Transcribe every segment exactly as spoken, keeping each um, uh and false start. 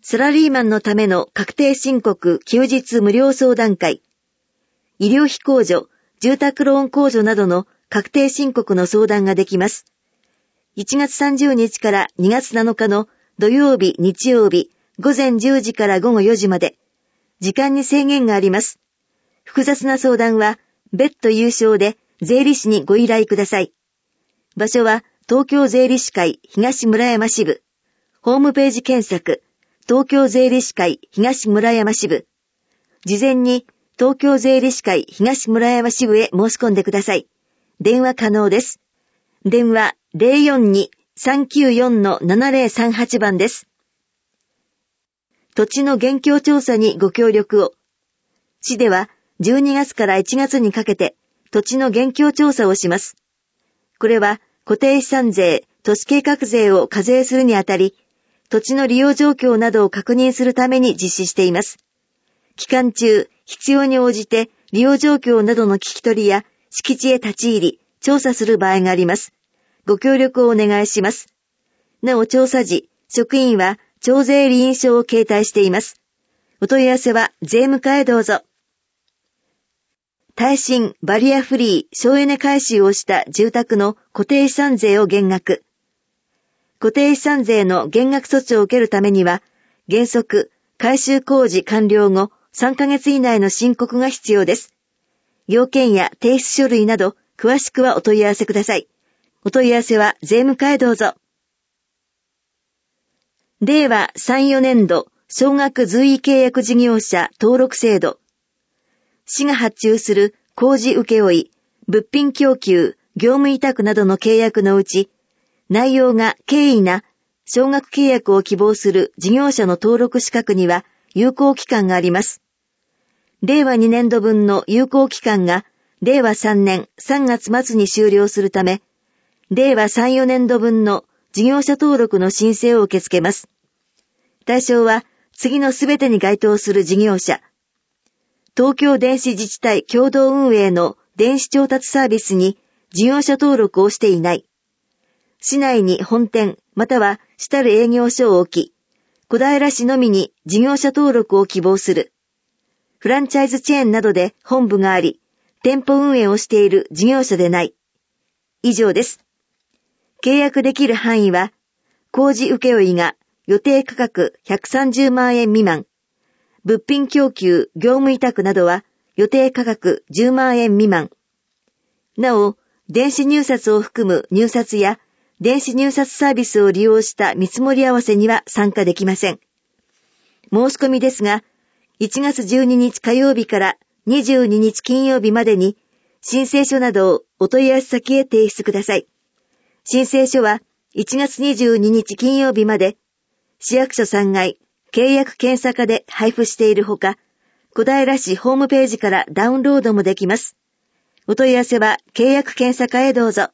サラリーマンのための確定申告休日無料相談会、医療費控除、住宅ローン控除などの確定申告の相談ができます。いちがつさんじゅうにちからにがつなのかの土曜日、日曜日、午前じゅうじから午後よじまで、時間に制限があります。複雑な相談は別途有償で税理士にご依頼ください。場所は東京税理士会東村山支部。ホームページ検索、東京税理士会東村山支部。事前に東京税理士会東村山支部へ申し込んでください。電話可能です。電話 ゼロよんに さんきゅうよん ななゼロさんはち 番です。土地の現況調査にご協力を。市ではじゅうにがつからいちがつにかけて土地の現況調査をします。これは固定資産税、都市計画税を課税するにあたり、土地の利用状況などを確認するために実施しています。期間中、必要に応じて利用状況などの聞き取りや敷地へ立ち入り、調査する場合があります。ご協力をお願いします。なお調査時、職員は徴税離任証を携帯しています。お問い合わせは税務課へどうぞ。耐震、バリアフリー、省エネ改修をした住宅の固定資産税を減額。固定資産税の減額措置を受けるためには、原則、改修工事完了後さんかげつ以内の申告が必要です。要件や提出書類など、詳しくはお問い合わせください。お問い合わせは税務課へどうぞ。れいわさんよねんど少額随意契約事業者登録制度。市が発注する工事請負、物品供給、業務委託などの契約のうち、内容が軽易な少額契約を希望する事業者の登録資格には有効期間があります。れいわにねんどぶんの有効期間がれいわさんねんさんがつまつに終了するため、れいわさんよねんどぶんの事業者登録の申請を受け付けます。対象は次のすべてに該当する事業者。東京電子自治体共同運営の電子調達サービスに事業者登録をしていない。市内に本店または主たる営業所を置き、小平市のみに事業者登録を希望する。フランチャイズチェーンなどで本部があり、店舗運営をしている事業者でない。以上です。契約できる範囲は、工事請負が予定価格ひゃくさんじゅうまんえん未満、物品供給、業務委託などは予定価格じゅうまんえん未満。なお、電子入札を含む入札や電子入札サービスを利用した見積もり合わせには参加できません。申し込みですが、いちがつじゅうににち火曜日からにじゅうににち金曜日までに申請書などをお問い合わせ先へ提出ください。申請書はいちがつにじゅうににち金曜日まで市役所さんがい契約検査課で配布しているほか、小平市ホームページからダウンロードもできます。お問い合わせは契約検査課へどうぞ。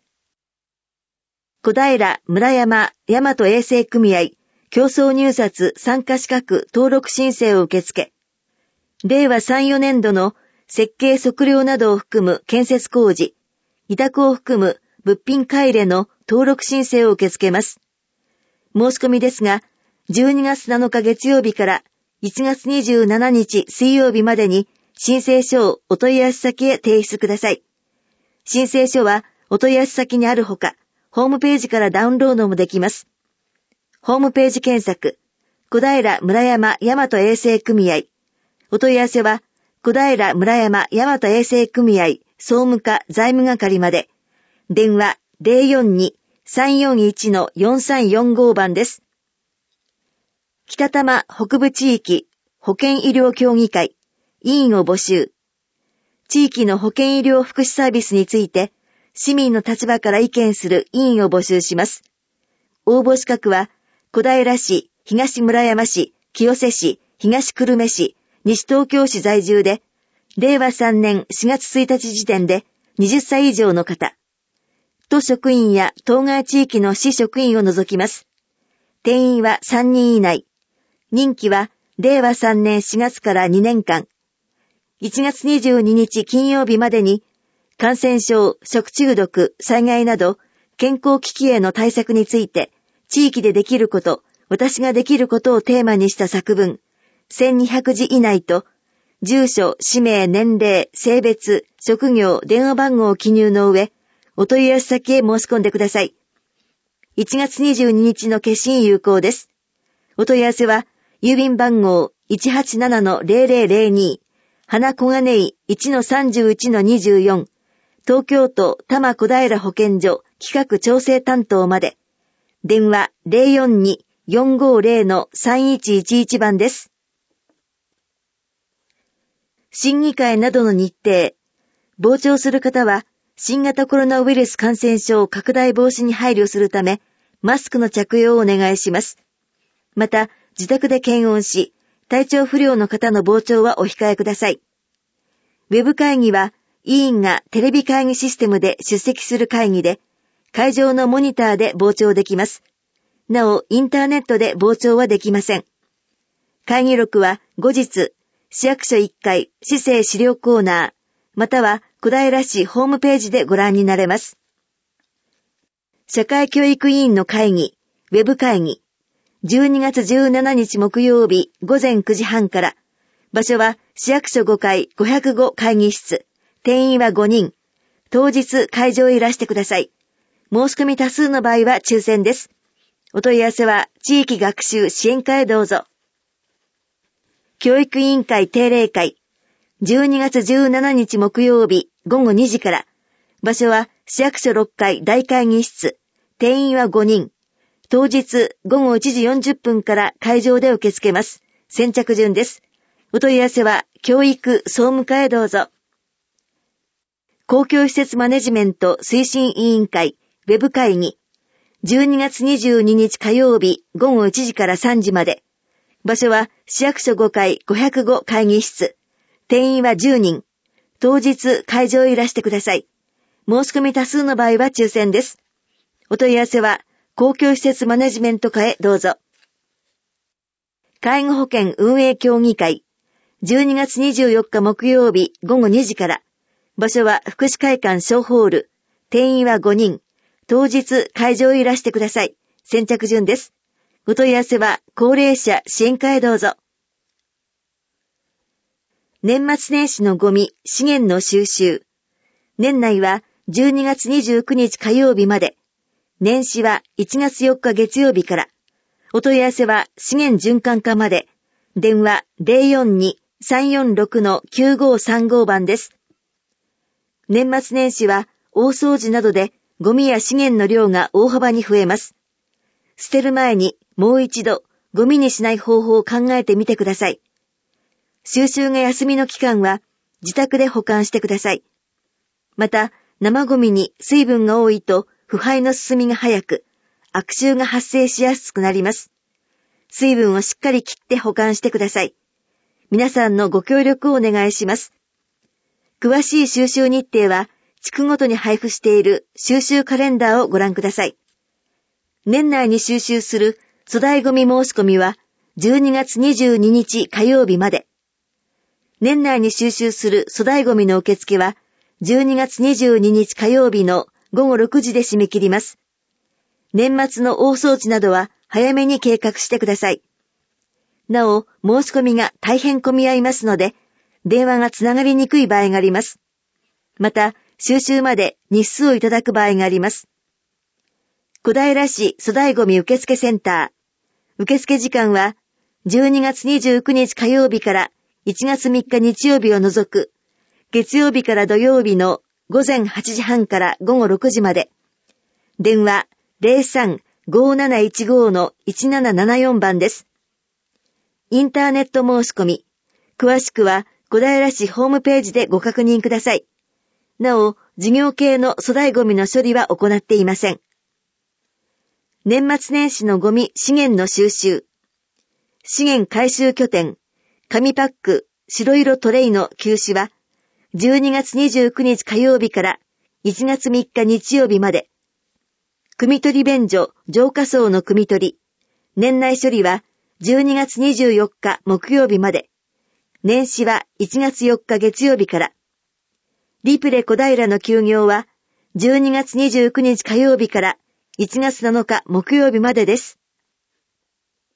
小平村山大和衛生組合競争入札参加資格登録申請を受付。れいわさんよねんどの設計測量などを含む建設工事、委託を含む物品買い入れの登録申請を受け付けます。申し込みですが、じゅうにがつなのか月曜日からいちがつにじゅうしちにち水曜日までに申請書をお問い合わせ先へ提出ください。申請書はお問い合わせ先にあるほか、ホームページからダウンロードもできます。ホームページ検索、小平村山大和衛生組合。お問い合わせは、小平村山大和衛生組合総務課財務係まで。電話 ゼロよんに さんよんいち のよんさんよんご 番です。北多摩北部地域保健医療協議会委員を募集。地域の保健医療福祉サービスについて市民の立場から意見する委員を募集します。応募資格は小平市、東村山市、清瀬市、東久留米市、西東京市在住でれいわさんねんしがつついたち時点ではたち以上の方。都職員や当該地域の市職員を除きます。定員はさんにん以内。任期はれいわさんねんしがつからにねんかん。いちがつにじゅうににち金曜日までに感染症、食中毒、災害など健康危機への対策について地域でできること、 私ができることをテーマにした作文、せんにひゃくじ以内と、住所、氏名、年齢、性別、職業、電話番号を記入の上、お問い合わせ先へ申し込んでください。いちがつにじゅうににちの消印有効です。お問い合わせは、郵便番号 いちはちななのゼロゼロゼロに、花小金井 いちのさんじゅういちのにじゅうよん、東京都多摩小平保健所企画調整担当まで。電話 ゼロよんに よんごゼロのさんいちいちいち 番です。審議会などの日程。傍聴する方は、新型コロナウイルス感染症拡大防止に配慮するため、マスクの着用をお願いします。また、自宅で検温し、体調不良の方の傍聴はお控えください。ウェブ会議は、委員がテレビ会議システムで出席する会議で、会場のモニターで傍聴できます。なお、インターネットで傍聴はできません。会議録は後日、市役所いっかい市政資料コーナー、または小平市ホームページでご覧になれます。社会教育委員の会議、ウェブ会議、じゅうにがつじゅうしちにち木曜日ごぜんくじはんから、場所は市役所ごかいごひゃくご会議室、定員はごにん、当日会場へいらしてください。申し込み多数の場合は抽選です。お問い合わせは地域学習支援課へどうぞ。教育委員会定例会、じゅうにがつじゅうしちにち木曜日ごごにじから、場所は市役所ろっかい大会議室、定員はごにん、当日ごごいちじよんじゅっぷんから会場で受け付けます。先着順です。お問い合わせは教育総務課へどうぞ。公共施設マネジメント推進委員会ウェブ会議、じゅうにがつにじゅうににち火曜日ごごいちじからさんじまで。場所は市役所ごかいごひゃくご会議室。定員はじゅうにん。当日会場へいらしてください。申し込み多数の場合は抽選です。お問い合わせは公共施設マネジメント課へどうぞ。介護保険運営協議会。じゅうにがつにじゅうよっか木曜日ごごにじから。場所は福祉会館小ホール。定員はごにん。当日会場へいらしてください。先着順です。お問い合わせは高齢者支援課へどうぞ。年末年始のゴミ、資源の収集。年内はじゅうにがつにじゅうくにち火曜日まで。年始はいちがつよっか月曜日から。お問い合わせは資源循環課まで。電話 ゼロよんに さんよんろくのきゅうごさんご 番です。年末年始は大掃除などでゴミや資源の量が大幅に増えます。捨てる前にもう一度ゴミにしない方法を考えてみてください。収集が休みの期間は自宅で保管してください。また、生ゴミに水分が多いと腐敗の進みが早く、悪臭が発生しやすくなります。水分をしっかり切って保管してください。皆さんのご協力をお願いします。詳しい収集日程は、地区ごとに配布している収集カレンダーをご覧ください。年内に収集する粗大ゴミ申し込みは、じゅうにがつにじゅうににち火曜日まで。年内に収集する粗大ゴミの受付は、じゅうにがつにじゅうににち火曜日のごごろくじで締め切ります。年末の大掃除などは早めに計画してください。なお、申し込みが大変混み合いますので、電話がつながりにくい場合があります。また、収集まで日数をいただく場合があります。小平市粗大ゴミ受付センター。受付時間は、じゅうにがつにじゅうくにち火曜日からいちがつみっか日曜日を除く、月曜日から土曜日のごぜんはちじはんからごごろくじまで。電話 ゼロさん ごーなないちご のいちななななよん 番です。インターネット申し込み。詳しくは小平市ホームページでご確認ください。なお、事業系の粗大ゴミの処理は行っていません。年末年始のゴミ資源の収集。資源回収拠点、紙パック、白色トレイの休止は、じゅうにがつにじゅうくにち火曜日からいちがつみっか日曜日まで。汲み取り便所、浄化槽の汲み取り。年内処理はじゅうにがつにじゅうよっか木曜日まで。年始はいちがつよっか月曜日から。リプレ小平の休業はじゅうにがつにじゅうくにち火曜日からいちがつなのか木曜日までです。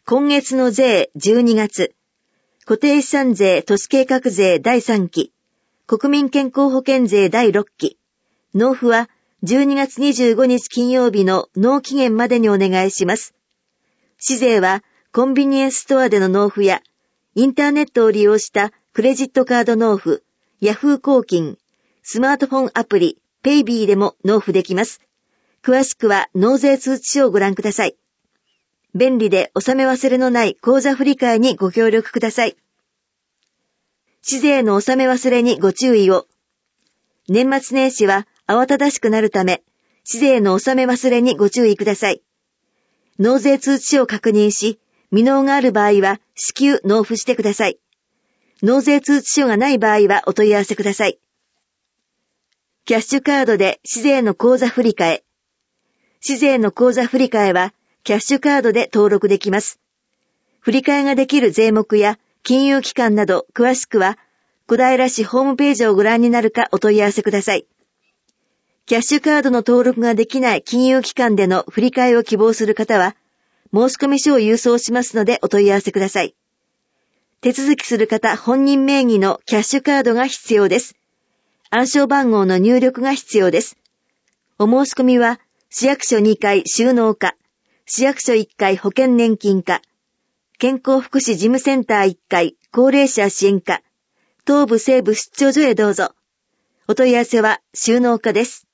今月の税じゅうにがつ、固定資産税都市計画税だいさんき、国民健康保険税だいろっき、納付はじゅうにがつにじゅうごにち金曜日の納期限までにお願いします。市税はコンビニエンスストアでの納付や、インターネットを利用したクレジットカード納付、ヤフー公金、スマートフォンアプリ、ペイビーでも納付できます。詳しくは納税通知書をご覧ください。便利で納め忘れのない口座振替にご協力ください。市税の納め忘れにご注意を。年末年始は慌ただしくなるため、市税の納め忘れにご注意ください。納税通知書を確認し、未納がある場合は至急納付してください。納税通知書がない場合はお問い合わせください。キャッシュカードで市税の口座振替。市税の口座振替はキャッシュカードで登録できます。振替ができる税目や金融機関など詳しくは小平市ホームページをご覧になるかお問い合わせください。キャッシュカードの登録ができない金融機関での振り替えを希望する方は、申込書を郵送しますのでお問い合わせください。手続きする方本人名義のキャッシュカードが必要です。暗証番号の入力が必要です。お申し込みは、市役所にかい収納課、市役所いっかい保険年金課、健康福祉事務センターいっかい高齢者支援課、東部西部出張所へどうぞ。お問い合わせは収納課です。